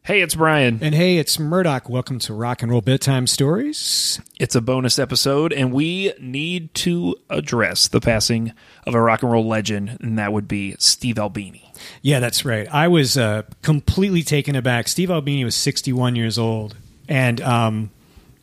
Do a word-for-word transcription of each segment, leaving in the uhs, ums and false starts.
Hey, it's Brian. And hey, it's Murdoch. Welcome to Rock and Roll Bedtime Stories. It's a bonus episode, and we need to address the passing of a rock and roll legend, and that would be Steve Albini. Yeah, that's right. I was uh, completely taken aback. Steve Albini was sixty-one years old, and um,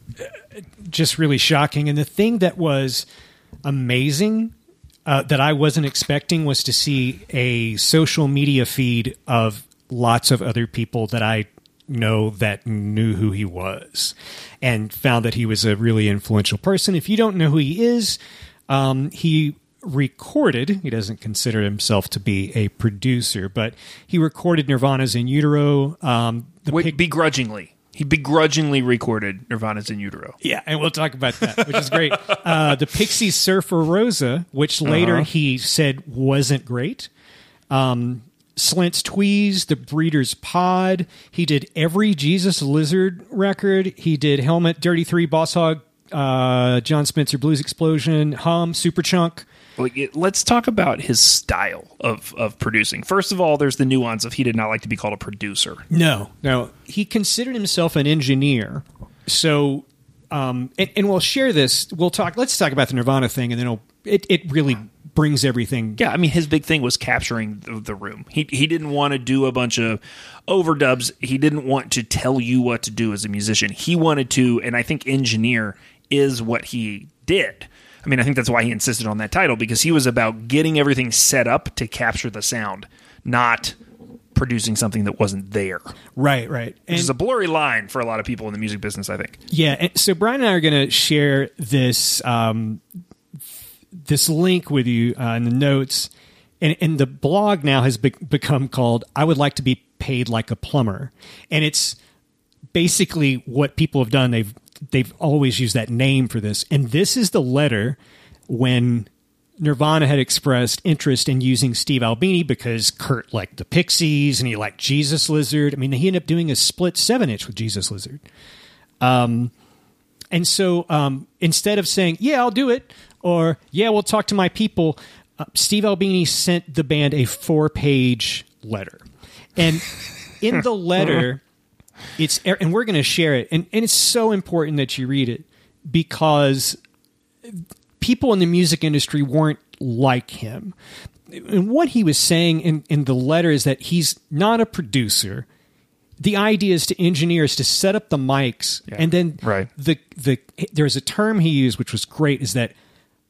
just really shocking. And the thing that was amazing uh, that I wasn't expecting was to see a social media feed of lots of other people that I know that knew who he was and found that he was a really influential person. If you don't know who he is, um, he recorded, he doesn't consider himself to be a producer, but he recorded Nirvana's In Utero. Um, the Wait, pic- begrudgingly. He begrudgingly recorded Nirvana's In Utero. Yeah, and we'll talk about that, which is great. Uh, the Pixies' Surfer Rosa, which later uh-huh. he said wasn't great. Um, Slint's Tweez, The Breeders' Pod. He did every Jesus Lizard record. He did Helmet, Dirty Three, Boss Hog, uh, John Spencer Blues Explosion, Hum, Superchunk. Let's talk about his style of, of producing. First of all, there's the nuance of he did not like to be called a producer. No, no. He considered himself an engineer. So, um, and, and we'll share this. We'll talk. Let's talk about the Nirvana thing, and then it'll, it it really brings everything. Yeah, I mean, his big thing was capturing the, the room. He he didn't want to do a bunch of overdubs. He didn't want to tell you what to do as a musician. He wanted to, and I think engineer is what he did. I mean, I think that's why he insisted on that title, because he was about getting everything set up to capture the sound, not producing something that wasn't there. Right, right. Which and, is a blurry line for a lot of people in the music business, I think. Yeah, and so Brian and I are going to share this um, this link with you uh, in the notes, and, and the blog now has be- become called I Would Like to Be Paid Like a Plumber, and it's basically what people have done. They've They've always used that name for this. And this is the letter when Nirvana had expressed interest in using Steve Albini because Kurt liked the Pixies and he liked Jesus Lizard. I mean, he ended up doing a split seven inch with Jesus Lizard. Um, and so um, instead of saying, yeah, I'll do it, or yeah, we'll talk to my people, uh, Steve Albini sent the band a four page letter. And in the letter... It's and we're going to share it, and, and it's so important that you read it because people in the music industry weren't like him. And what he was saying in, in the letter is that he's not a producer. The idea is to engineers to set up the mics, yeah, and then right. the the there's a term he used which was great, is that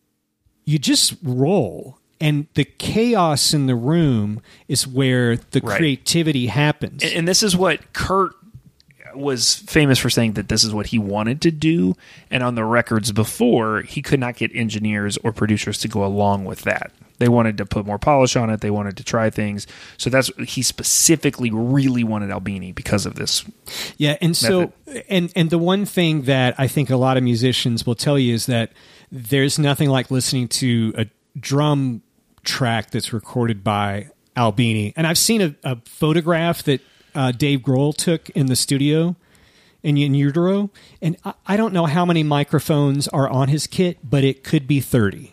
you just roll. And the chaos in the room is where the right. creativity happens. And, and this is what Kurt was famous for saying, that this is what he wanted to do. And on the records before, he could not get engineers or producers to go along with that. They wanted to put more polish on it. They wanted to try things. So that's he specifically really wanted Albini because of this. Yeah, and so method. and and the one thing that I think a lot of musicians will tell you is that there's nothing like listening to a drum track that's recorded by Albini. And I've seen a, a photograph that uh, Dave Grohl took in the studio in, in Utero, and I, I don't know how many microphones are on his kit, but it could be thirty.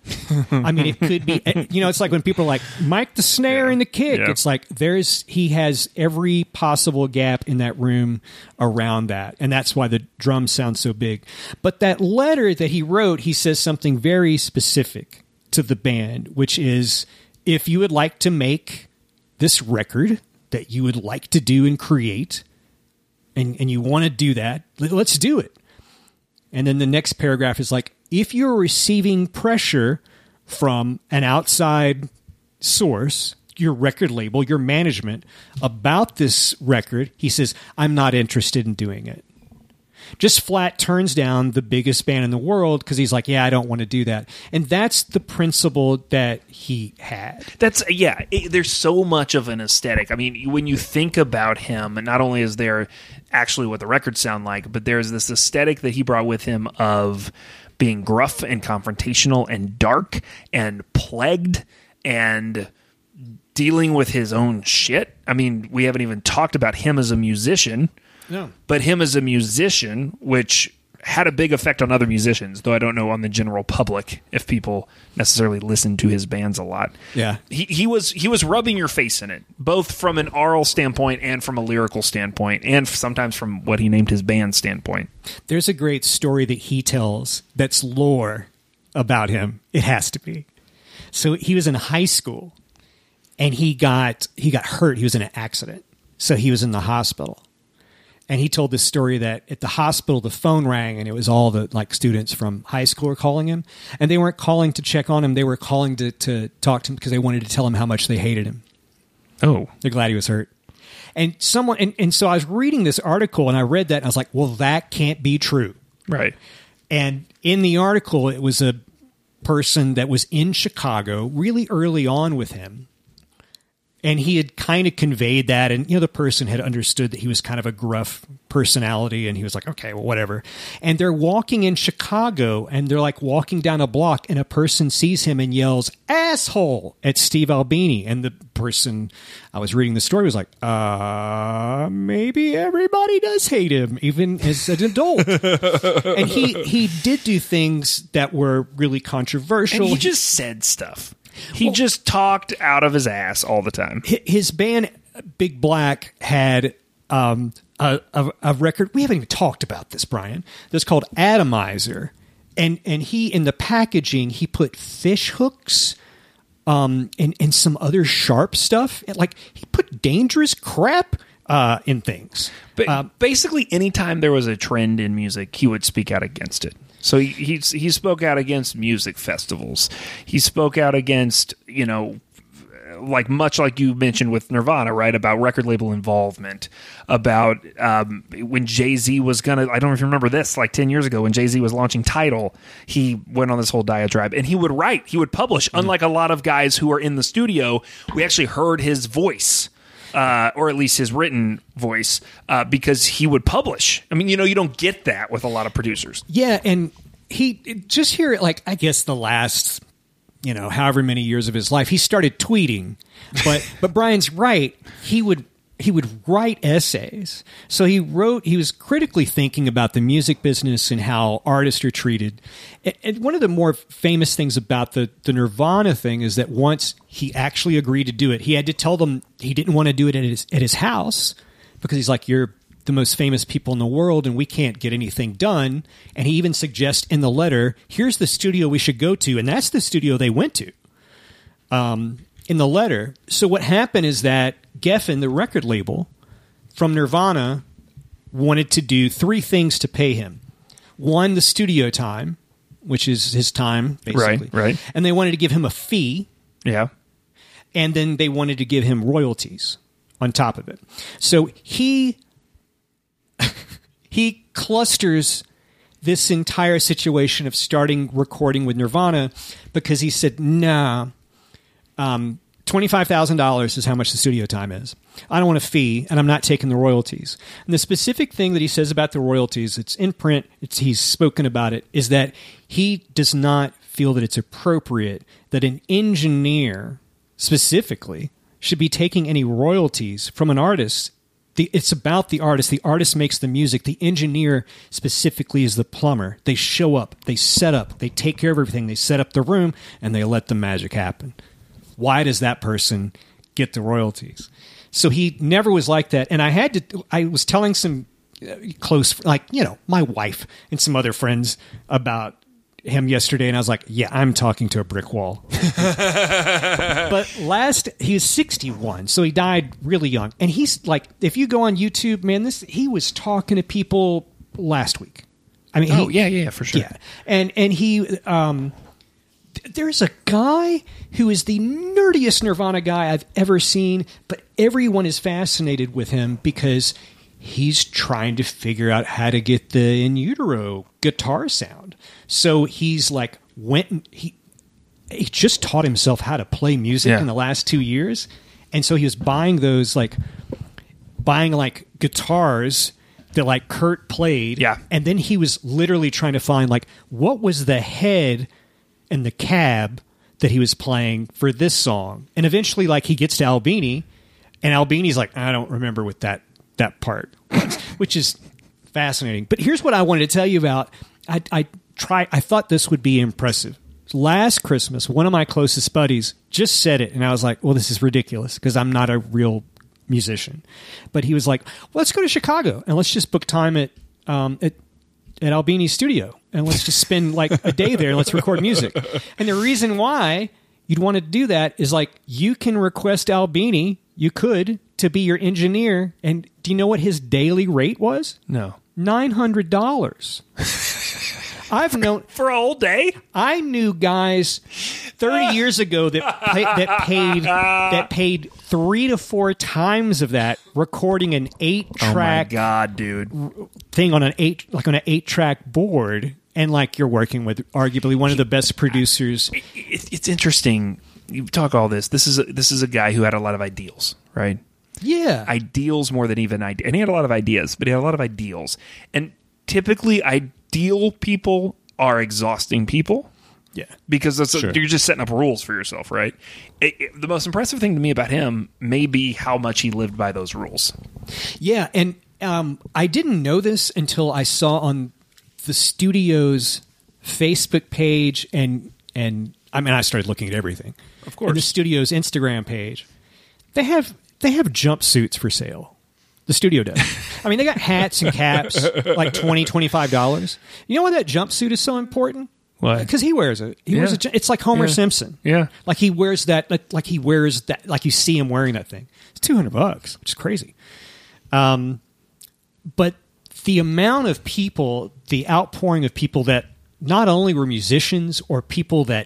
I mean, it could be, you know, it's like when people are like, mic the snare yeah. and the kick. Yeah. It's like there's, he has every possible gap in that room around that. And that's why the drums sound so big. But that letter that he wrote, he says something very specific to the band, which is, if you would like to make this record that you would like to do and create, and, and you want to do that, let's do it. And then the next paragraph is like, if you're receiving pressure from an outside source, your record label, your management, about this record, he says, I'm not interested in doing it. Just flat turns down the biggest band in the world because he's like, yeah, I don't want to do that. And that's the principle that he had. That's, yeah, it, there's so much of an aesthetic. I mean, when you think about him, not only is there actually what the records sound like, but there's this aesthetic that he brought with him of being gruff and confrontational and dark and plagued and dealing with his own shit. I mean, we haven't even talked about him as a musician. No. But him as a musician, which had a big effect on other musicians, though I don't know on the general public if people necessarily listen to his bands a lot. Yeah. He he was he was rubbing your face in it, both from an aural standpoint and from a lyrical standpoint, and sometimes from what he named his band standpoint. There's a great story that he tells that's lore about him. It has to be. So he was in high school and he got he got hurt. He was in an accident. So he was in the hospital. And he told this story that at the hospital, the phone rang and it was all the like students from high school were calling him. And they weren't calling to check on him. They were calling to, to talk to him because they wanted to tell him how much they hated him. Oh. They're glad he was hurt. And someone, and, and so I was reading this article and I read that and I was like, well, that can't be true. Right. And in the article, it was a person that was in Chicago really early on with him. And he had kind of conveyed that. And, you know, the person had understood that he was kind of a gruff personality. And he was like, okay, well, whatever. And they're walking in Chicago and they're like walking down a block and a person sees him and yells, asshole, at Steve Albini. And the person I was reading the story was like, uh, maybe everybody does hate him, even as an adult. And he, he did do things that were really controversial. And he just said stuff. He well, just talked out of his ass all the time. His band, Big Black, had um, a, a, a record. We haven't even talked about this, Brian. That's called Atomizer. And and he, in the packaging, he put fish hooks um, and, and some other sharp stuff. And, like, he put dangerous crap uh, in things. But uh, basically, anytime there was a trend in music, he would speak out against it. So he, he he spoke out against music festivals. He spoke out against, you know, like much like you mentioned with Nirvana, right? About record label involvement, about um, when Jay-Z was going to, I don't know if you remember this, like ten years ago when Jay-Z was launching Tidal, he went on this whole diatribe and he would write, he would publish. Mm-hmm. Unlike a lot of guys who are in the studio, we actually heard his voice. Uh, or at least his written voice, uh, because he would publish. I mean, you know, you don't get that with a lot of producers. Yeah, and he just here, like, I guess the last, you know, however many years of his life, he started tweeting. But but Brian's right. He would he would write essays. So he wrote. He was critically thinking about the music business and how artists are treated. And, and one of the more famous things about the the Nirvana thing is that once he actually agreed to do it, he had to tell them he didn't want to do it at his at his house because he's like, you're the most famous people in the world and we can't get anything done. And he even suggests in the letter, here's the studio we should go to. And that's the studio they went to um, in the letter. So what happened is that Geffen, the record label from Nirvana, wanted to do three things to pay him. One, the studio time, which is his time, basically. Right, right. And they wanted to give him a fee. Yeah. And then they wanted to give him royalties on top of it. So he he clusters this entire situation of starting recording with Nirvana because he said, nah, um, twenty-five thousand dollars is how much the studio time is. I don't want a fee, and I'm not taking the royalties. And the specific thing that he says about the royalties, it's in print, it's, he's spoken about it, is that he does not feel that it's appropriate that an engineer specifically should be taking any royalties from an artist. The, it's about the artist. The artist makes the music. The engineer specifically is the plumber. They show up, they set up, they take care of everything. They set up the room, and they let the magic happen. Why does that person get the royalties? So he never was like that. And I had to, I was telling some close, like, you know, my wife and some other friends about him yesterday. And I was like, yeah, I'm talking to a brick wall. But last, he was sixty-one. So he died really young. And he's like, if you go on YouTube, man, this, he was talking to people last week. I mean, oh, he, yeah, yeah, for sure. Yeah. And, and he, um, there's a guy who is the nerdiest Nirvana guy I've ever seen, but everyone is fascinated with him because he's trying to figure out how to get the in utero guitar sound. So he's like, went, he, he just taught himself how to play music yeah. in the last two years. And so he was buying those, like, buying like guitars that like Kurt played. Yeah. And then he was literally trying to find like, what was the head and the cab that he was playing for this song. And eventually, like, he gets to Albini, and Albini's like, I don't remember what that, that part was, which is fascinating. But here's what I wanted to tell you about. I, I try. I thought this would be impressive. Last Christmas, one of my closest buddies just said it, and I was like, well, this is ridiculous because I'm not a real musician. But he was like, well, let's go to Chicago and let's just book time at um, at, at Albini's studio and let's just spend like a day there and let's record music. And the reason why you'd want to do that is like you can request Albini, you could, to be your engineer. And do you know what his daily rate was? No. nine hundred dollars. I've known For a whole day? I knew guys thirty years ago that pay, that paid that paid three to four times of that recording an eight Oh my track God, dude. thing on an eight like on an eight track board, and like you're working with arguably one of the best producers. It, it's interesting. You talk all this. This is a, this is a guy who had a lot of ideals, right? Yeah, Ideals more than even ideas. And he had a lot of ideas, but he had a lot of ideals. And typically, ideal people are exhausting people. yeah. Because that's Sure. a, you're just setting up rules for yourself, right? It, it, the most impressive thing to me about him may be how much he lived by those rules. Yeah, and um, I didn't know this until I saw on the studio's Facebook page, and and I mean I started looking at everything. Of course. And the studio's Instagram page, they have they have jumpsuits for sale. The studio does. I mean, they got hats and caps, like twenty, twenty-five dollars. You know why that jumpsuit is so important? Why? Because he wears it. He Yeah. wears a, ju- it's like Homer Yeah. Simpson. Yeah. Like he wears that. Like, like he wears that. Like you see him wearing that thing. It's two hundred bucks, which is crazy. Um, but the amount of people, the outpouring of people that not only were musicians or people that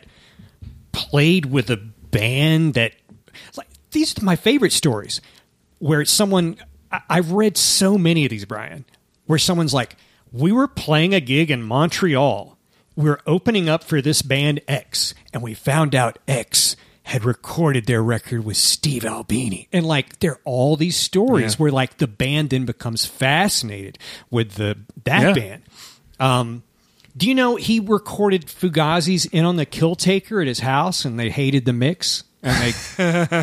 played with a band that, like, these are my favorite stories where someone, I, I've read so many of these, Brian, where someone's like, we were playing a gig in Montreal. We were opening up for this band X, and we found out X had recorded their record with Steve Albini. And like, there are all these stories Yeah. where like the band then becomes fascinated with the that Yeah. band. Um, do you know he recorded Fugazi's In on the Kill Taker at his house, and they hated the mix? And they,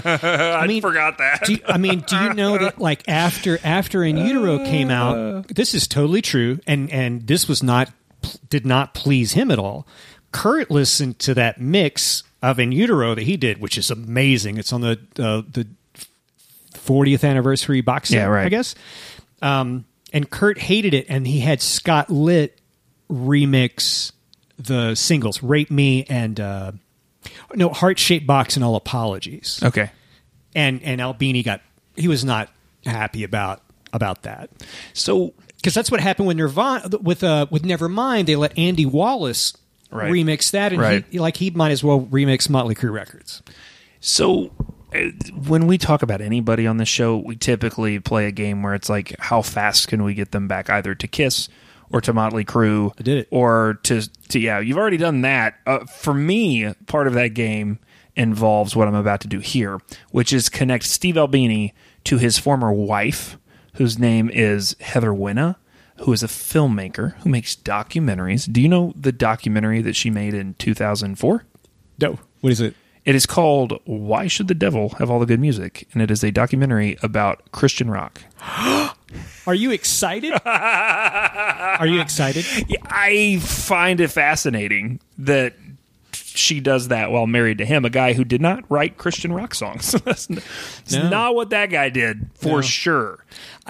I mean, forgot that. do you, I mean, do you know that like after after In Utero came out, this is totally true, and and this was not did not please him at all. Kurt listened to that mix of In Utero that he did, which is amazing. It's on the uh, the fortieth anniversary box set, Yeah, right. I guess. Um, and Kurt hated it, and he had Scott Litt remix the singles "Rape Me" and uh, no "Heart Shaped Box" and "All Apologies." Okay. And and Albini got he was not happy about about that. So Because that's what happened with Nirvana with uh with Nevermind. They let Andy Wallace Right. remix that, and Right. he like he might as well remix Motley Crue records. So, uh, when we talk about anybody on the show, we typically play a game where it's like, how fast can we get them back either to Kiss or to Motley Crue? I did it. Or to, to yeah, you've already done that. Uh, for me, part of that game involves what I'm about to do here, which is connect Steve Albini to his former wife, whose name is Heather Winna, who is a filmmaker who makes documentaries. Do you know the documentary that she made in two thousand four? No, what is it? It is called Why Should the Devil Have All the Good Music? And it is a documentary about Christian rock. Are you excited? Are you excited? Yeah, I find it fascinating that she does that while married to him, a guy who did not write Christian rock songs. That's n- it's No. not what that guy did, for No. sure.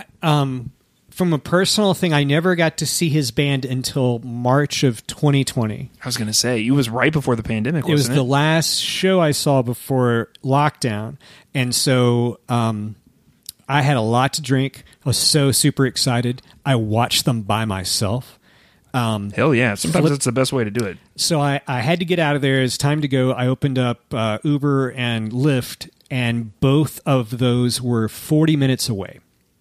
From a personal thing, I never got to see his band until March of twenty twenty. I was going to say, it was right before the pandemic, It was wasn't it? the last show I saw before lockdown, and so um, I had a lot to drink. I was so super excited. I watched them by myself. Hell yeah. Sometimes Flip- that's the best way to do it. So I, I had to get out of there. It's time to go. I opened up uh, Uber and Lyft, and both of those were forty minutes away.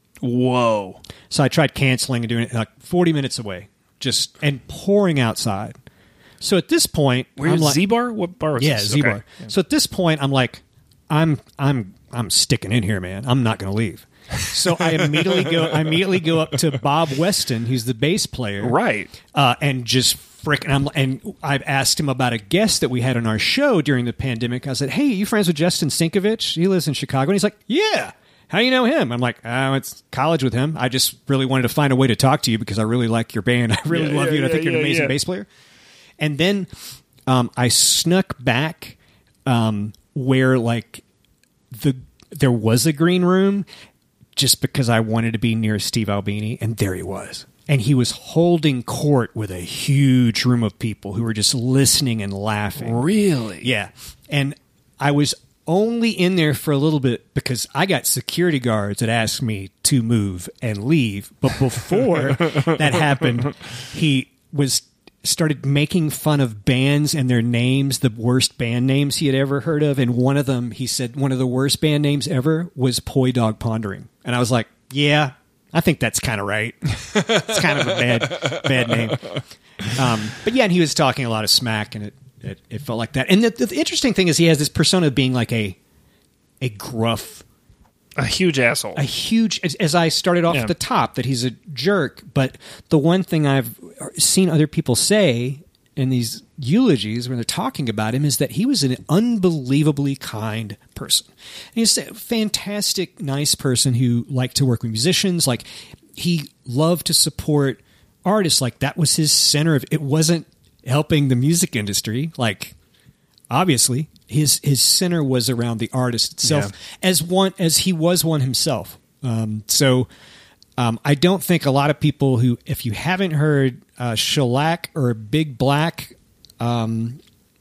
Whoa. So I tried canceling and doing it like forty minutes away, just and pouring outside. So at this point, Where's I'm like, Z-Bar? What bar was yeah, this? Z-Bar. Okay. So at this point, I'm like, I'm I'm I'm sticking in here, man. I'm not going to leave. So I immediately go. I immediately go up to Bob Weston, who's the bass player, Right. uh, and just frickin' I'm and I've asked him about a guest that we had on our show during the pandemic. I said, "Hey, you friends with Justin Sinkovich? He lives in Chicago." And he's like, "Yeah." how do you know him? I'm like, oh, it's college with him. I just really wanted to find a way to talk to you because I really like your band. I really Yeah, love yeah, you, and I yeah, think you're an yeah, amazing yeah. bass player. And then um, I snuck back um, where like the there was a green room just because I wanted to be near Steve Albini, and there he was. And he was holding court with a huge room of people who were just listening and laughing. Really? Yeah. And I was only in there for a little bit because I got security guards that asked me to move and leave. But before that happened, he was started making fun of bands and their names, the worst band names he had ever heard of. And one of them, he said, one of the worst band names ever was Poi Dog Pondering. And I was like, yeah, I think that's kind of right. It's kind of a bad, bad name. Um, but yeah, and he was talking a lot of smack, and it, it, it felt like that. And the, the interesting thing is he has this persona of being like a a gruff, A huge asshole. a huge, as, as I started off Yeah. at the top, that he's a jerk. But the one thing I've seen other people say in these eulogies when they're talking about him is that he was an unbelievably kind person. And he's a fantastic, nice person who liked to work with musicians. Like, he loved to support artists. Like, that was his center of it. Wasn't helping the music industry. Like, obviously, his his center was around the artist itself, Yeah. as one as he was one himself. Um, so. Um, I don't think a lot of people who, if you haven't heard uh, Shellac or Big Black, um,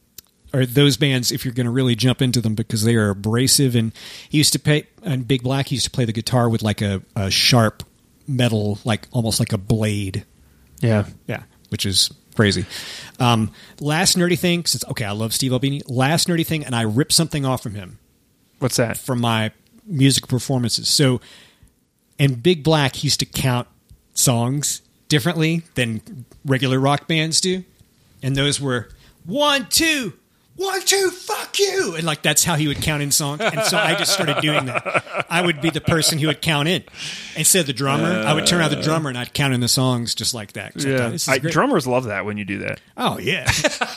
or those bands, if you're going to really jump into them because they are abrasive. And he used to play, and Big Black, he used to play the guitar with like a, a sharp metal, like almost like a blade. Yeah. Yeah, which is crazy. Um, last nerdy thing, since, okay, I love Steve Albini. Last nerdy thing, and I ripped something off from him. What's that? From my music performances. So, in Big Black, he used to count songs differently than regular rock bands do. And those were one, two, one, two, fuck you. And like, that's how he would count in songs. And so I just started doing that. I would be the person who would count in. Instead of the drummer, I would turn out the drummer and I'd count in the songs just like that. 'Cause I thought, this is I, great. drummers love that when you do that. Oh, yeah.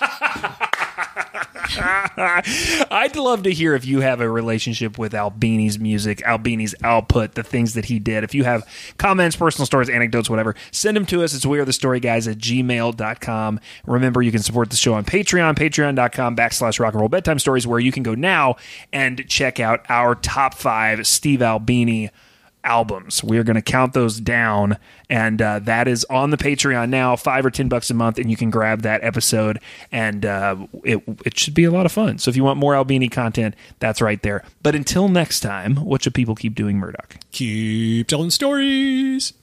I'd love to hear if you have a relationship with Albini's music, Albini's output, the things that he did. If you have comments, personal stories, anecdotes, whatever, send them to us. It's wearethestoryguys at gmail dot com. Remember, you can support the show on Patreon, patreon.com backslash rock and roll bedtime stories, where you can go now and check out our top five Steve Albini albums. We're going to count those down, and uh, that is on the Patreon now, five or ten bucks a month, and you can grab that episode, and uh, it it should be a lot of fun. So if you want more Albini content, that's right there. But until next time, what should people keep doing, Murdoch? Keep telling stories.